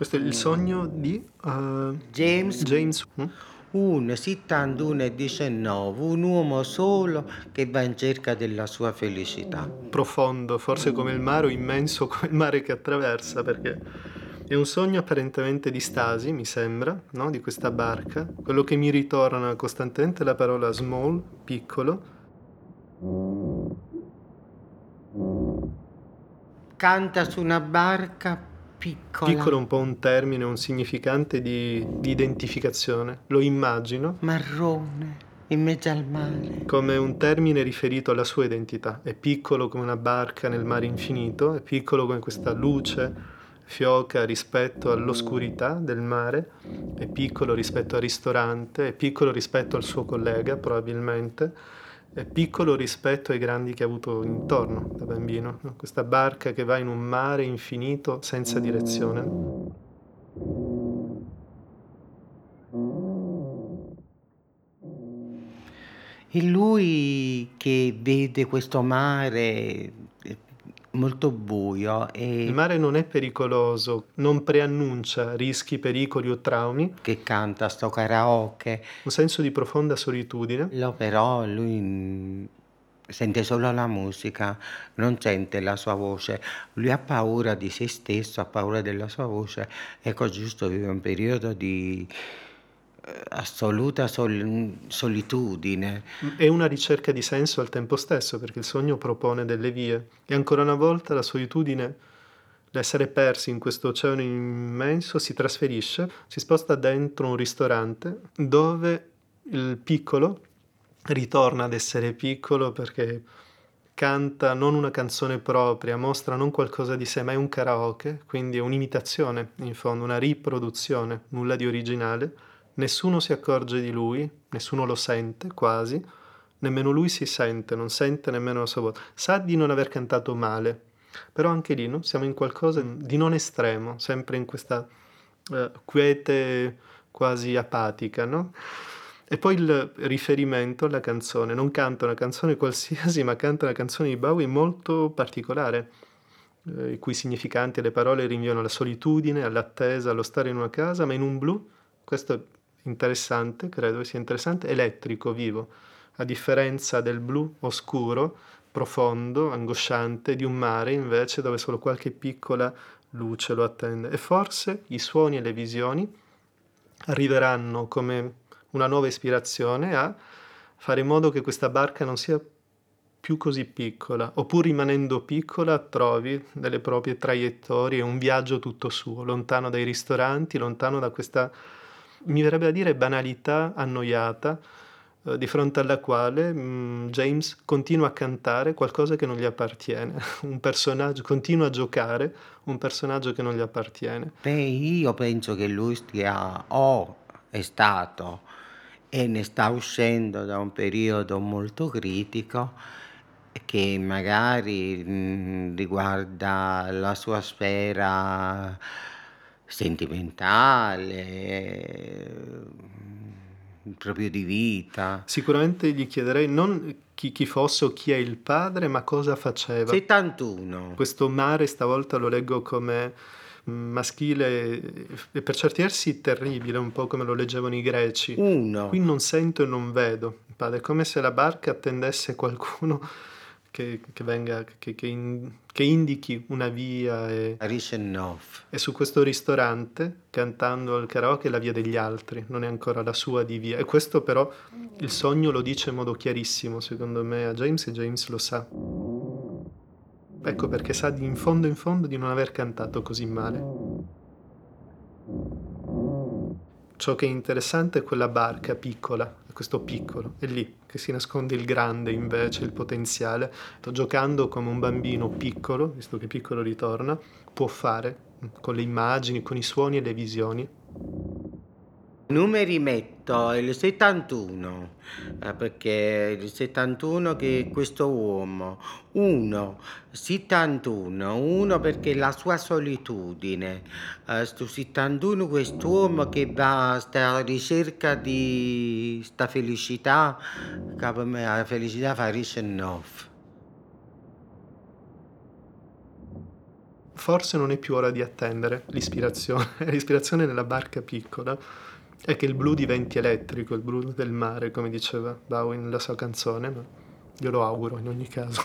Questo è il sogno di James James. 1, 71 e 19, un uomo solo che va in cerca della sua felicità. Profondo, forse come il mare o immenso come il mare che attraversa, perché è un sogno apparentemente di stasi, mi sembra, no? Di questa barca. Quello che mi ritorna costantemente è la parola small, piccolo. Canta su una barca piccola, Piccolo è un po' un termine, un significante di identificazione. Lo immagino marrone, in mezzo al mare. come un termine riferito alla sua identità. È piccolo come una barca nel mare infinito, è piccolo come questa luce fioca rispetto all'oscurità del mare, è piccolo rispetto al ristorante, è piccolo rispetto al suo collega probabilmente, è piccolo rispetto ai grandi che ha avuto intorno da bambino, no? Questa barca che va in un mare infinito senza direzione. E lui che vede questo mare molto buio Il e mare non è pericoloso, non preannuncia rischi, pericoli o traumi, che canta sto karaoke, un senso di profonda solitudine. però lui sente solo la musica, non sente la sua voce. Lui ha paura di se stesso, ha paura della sua voce. Ecco, giusto, vive un periodo di assoluta solitudine. È una ricerca di senso al tempo stesso, perché il sogno propone delle vie. E ancora una volta la solitudine, l'essere persi in questo oceano immenso, si trasferisce, si sposta dentro un ristorante dove il piccolo ritorna ad essere piccolo perché canta non una canzone propria, mostra non qualcosa di sé, ma è un karaoke, quindi è un'imitazione, in fondo, una riproduzione, nulla di originale. Nessuno si accorge di lui, nessuno lo sente quasi, nemmeno lui si sente, non sente nemmeno la sua voce. Sa di non aver cantato male, però anche lì, no? Siamo in qualcosa di non estremo, sempre in questa quiete quasi apatica, no? E poi il riferimento alla canzone, non canta una canzone qualsiasi, ma canta una canzone di Bowie molto particolare, i cui significanti e le parole rinviano alla solitudine, all'attesa, allo stare in una casa, ma in un blu, questo è interessante, credo sia interessante, elettrico, vivo, a differenza del blu oscuro, profondo, angosciante, di un mare invece dove solo qualche piccola luce lo attende. E forse i suoni e le visioni arriveranno come una nuova ispirazione a fare in modo che questa barca non sia più così piccola, oppure rimanendo piccola trovi delle proprie traiettorie, un viaggio tutto suo, lontano dai ristoranti, lontano da questa, mi verrebbe da dire, banalità annoiata, di fronte alla quale James continua a cantare qualcosa che non gli appartiene, un personaggio, continua a giocare un personaggio che non gli appartiene. Beh, io penso che lui stia o è stato e ne sta uscendo da un periodo molto critico che magari, riguarda la sua sfera sentimentale, proprio di vita. Sicuramente gli chiederei non chi fosse o chi è il padre, ma cosa faceva. 71. Questo mare stavolta lo leggo come maschile e per certi versi terribile, un po' come lo leggevano i greci. 1. Qui non sento e non vedo, padre, è come se la barca attendesse qualcuno che venga, che indichi una via Rishenov. e su questo ristorante, cantando al karaoke, la via degli altri, non è ancora la sua di via. E questo però il sogno lo dice in modo chiarissimo, secondo me, a James, e James lo sa. Ecco perché sa in fondo di non aver cantato così male. Ciò che è interessante è quella barca piccola, questo piccolo, è lì che si nasconde il grande invece, il potenziale. Sto giocando come un bambino piccolo, visto che piccolo ritorna, può fare con le immagini, con i suoni e le visioni. Numeri metto il 71, perché il 71 che questo uomo, 1, 71, 1 perché la sua solitudine, sto 71 quest'uomo che va a sta ricerca di sta felicità, che per me la felicità fa Rishenov. Forse non è più ora di attendere l'ispirazione, l'ispirazione nella barca piccola è che il blu diventi elettrico, il blu del mare, come diceva Bowie nella sua canzone, ma io lo auguro in ogni caso.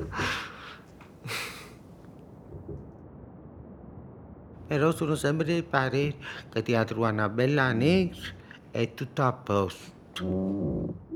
Però sono sempre del parere che ti ha trovato una bella negra e tutto a posto.